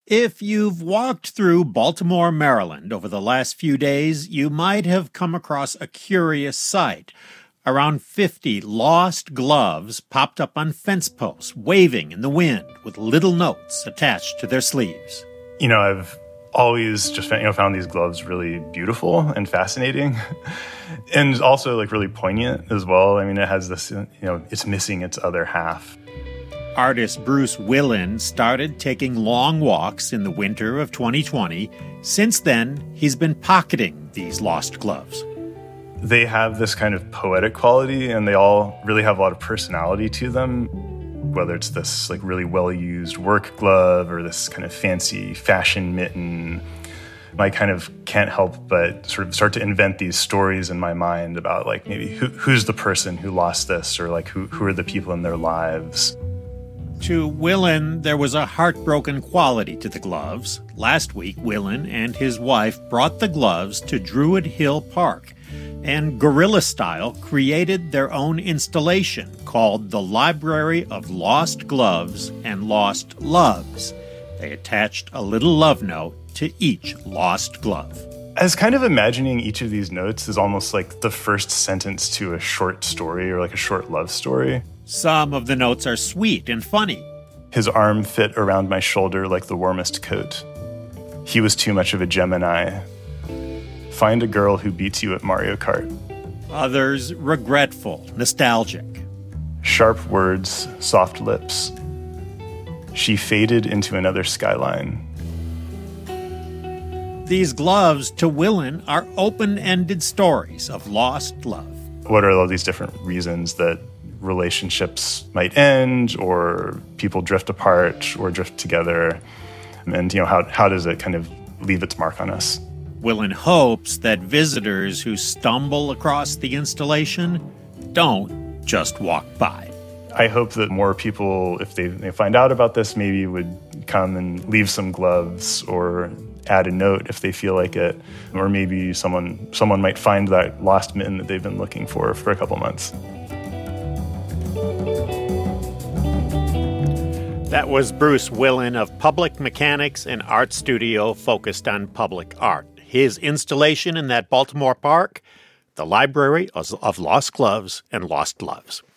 If you've walked through Baltimore, Maryland over the last few days, you might have come across a curious sight. Around 50 lost gloves popped up on fence posts, waving in the wind with little notes attached to their sleeves. I've always just found these gloves really beautiful and fascinating and also really poignant as well. It has this, it's missing its other half. Artist Bruce Willen started taking long walks in the winter of 2020. Since then, he's been pocketing these lost gloves. They have this kind of poetic quality, and they all really have a lot of personality to them, whether it's this really well-used work glove or this kind of fancy fashion mitten. I kind of can't help but sort of start to invent these stories in my mind about maybe who's the person who lost this, or who are the people in their lives. To Willen, there was a heartbroken quality to the gloves. Last week, Willen and his wife brought the gloves to Druid Hill Park and guerrilla style created their own installation called the Library of Lost Gloves and Lost Loves. They attached a little love note to each lost glove. I was kind of imagining each of these notes as almost like the first sentence to a short story or a short love story. Some of the notes are sweet and funny. His arm fit around my shoulder like the warmest coat. He was too much of a Gemini. Find a girl who beats you at Mario Kart. Others regretful, nostalgic. Sharp words, soft lips. She faded into another skyline. These gloves, to Willen, are open-ended stories of lost love. What are all these different reasons that relationships might end, or people drift apart or drift together? And, how does it kind of leave its mark on us? Willen hopes that visitors who stumble across the installation don't just walk by. I hope that more people, if they find out about this, maybe would come and leave some gloves or add a note if they feel like it. Or maybe someone might find that lost mitten that they've been looking for a couple months. That was Bruce Willen of Public Mechanics, an art studio focused on public art. His installation in that Baltimore park, the Library of Lost Gloves and Lost Loves.